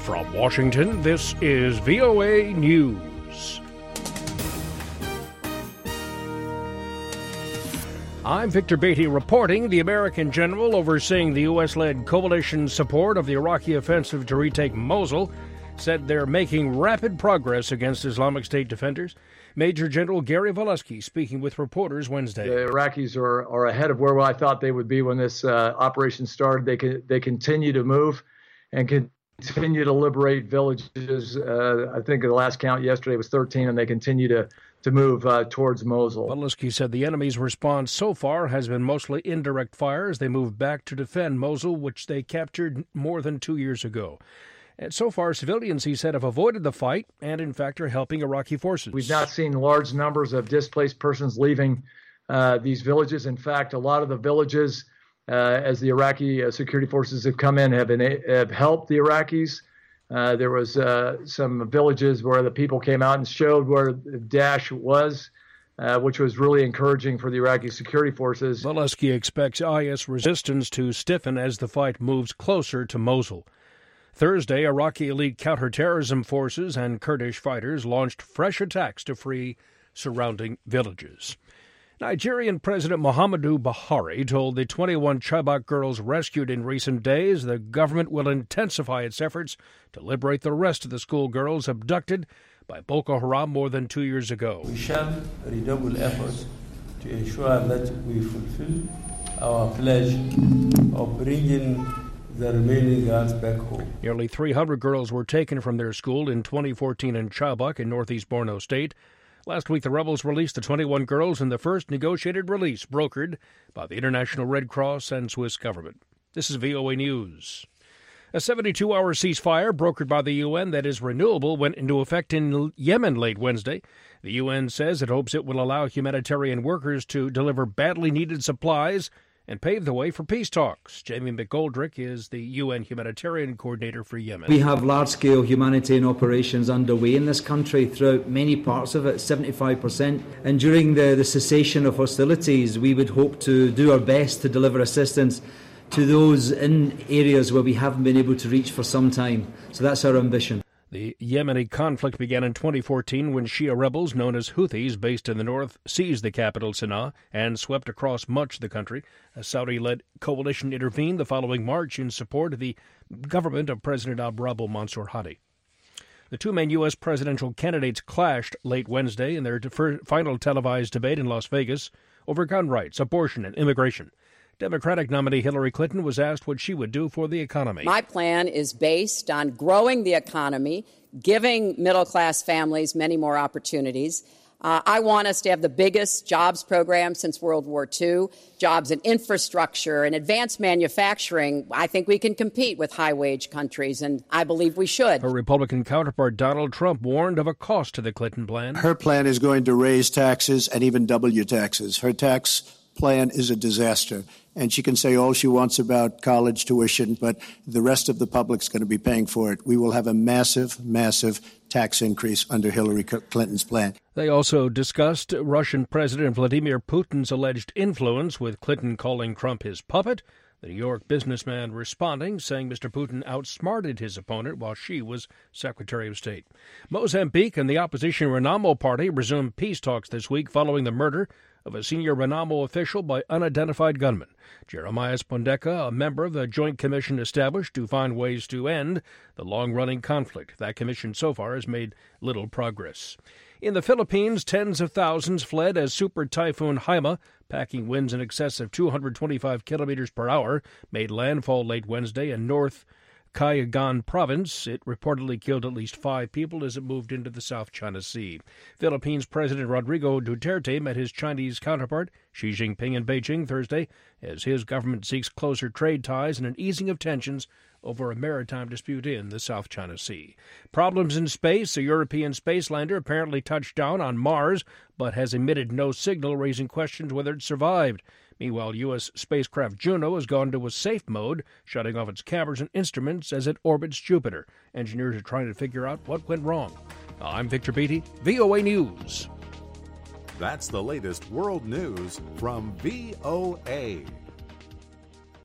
From Washington, this is VOA News. I'm Victor Beatty reporting. The American general overseeing the U.S.-led coalition support of the Iraqi offensive to retake Mosul said they're making rapid progress against Islamic State defenders. Major General Gary Volesky speaking with reporters Wednesday. The Iraqis are ahead of where I thought they would be when this operation started. They continue to move and continue to liberate villages. I think the last count yesterday was 13, and they continue to move towards Mosul. Volesky said the enemy's response so far has been mostly indirect fire as they move back to defend Mosul, which they captured more than 2 years ago. And so far, civilians, he said, have avoided the fight and, in fact, are helping Iraqi forces. We've not seen large numbers of displaced persons leaving these villages. In fact, a lot of the villages, as the Iraqi security forces have come in, have helped the Iraqis. There was some villages where the people came out and showed where Daesh was, which was really encouraging for the Iraqi security forces. Volesky expects IS resistance to stiffen as the fight moves closer to Mosul. Thursday, Iraqi elite counterterrorism forces and Kurdish fighters launched fresh attacks to free surrounding villages. Nigerian President Muhammadu Buhari told the 21 Chibok girls rescued in recent days the government will intensify its efforts to liberate the rest of the schoolgirls abducted by Boko Haram more than 2 years ago. We shall redouble efforts to ensure that we fulfill our pledge of bringing the remaining girls back home. Nearly 300 girls were taken from their school in 2014 in Chibok in northeast Borno State. Last week, the rebels released the 21 girls in the first negotiated release brokered by the International Red Cross and Swiss government. This is VOA News. A 72-hour ceasefire brokered by the UN that is renewable went into effect in Yemen late Wednesday. The UN says it hopes it will allow humanitarian workers to deliver badly needed supplies and pave the way for peace talks. Jamie McGoldrick is the UN humanitarian coordinator for Yemen. We have large-scale humanitarian operations underway in this country throughout many parts of it, 75%. And during the cessation of hostilities, we would hope to do our best to deliver assistance to those in areas where we haven't been able to reach for some time. So that's our ambition. The Yemeni conflict began in 2014 when Shia rebels known as Houthis based in the north seized the capital Sana'a and swept across much of the country. A Saudi-led coalition intervened the following March in support of the government of President Abdrabbuh Mansour Hadi. The two main U.S. presidential candidates clashed late Wednesday in their final televised debate in Las Vegas over gun rights, abortion, and immigration. Democratic nominee Hillary Clinton was asked what she would do for the economy. My plan is based on growing the economy, giving middle-class families many more opportunities. I want us to have the biggest jobs program since World War II, jobs in infrastructure and advanced manufacturing. I think we can compete with high-wage countries, and I believe we should. Her Republican counterpart Donald Trump warned of a cost to the Clinton plan. Her plan is going to raise taxes and even double your taxes. Her tax plan is a disaster. And she can say all she wants about college tuition, but the rest of the public's going to be paying for it. We will have a massive, massive tax increase under Hillary Clinton's plan. They also discussed Russian President Vladimir Putin's alleged influence, with Clinton calling Trump his puppet. The New York businessman responding, saying Mr. Putin outsmarted his opponent while she was Secretary of State. Mozambique and the opposition Renamo Party resumed peace talks this week following the murder of a senior Renamo official by unidentified gunmen. Jeremiah Spondeka, a member of the Joint Commission established to find ways to end the long-running conflict. That commission so far has made little progress. In the Philippines, tens of thousands fled as Super Typhoon Haima, packing winds in excess of 225 kilometers per hour, made landfall late Wednesday in North Cagayan province. It reportedly killed at least 5 people as it moved into the South China Sea. Philippines President Rodrigo Duterte met his Chinese counterpart Xi Jinping in Beijing Thursday as his government seeks closer trade ties and an easing of tensions over a maritime dispute in the South China Sea. Problems in space. A European space lander apparently touched down on Mars but has emitted no signal, raising questions whether it survived. Meanwhile, U.S. spacecraft Juno has gone into a safe mode, shutting off its cameras and instruments as it orbits Jupiter. Engineers are trying to figure out what went wrong. I'm Victor Beatty, VOA News. That's the latest world news from VOA.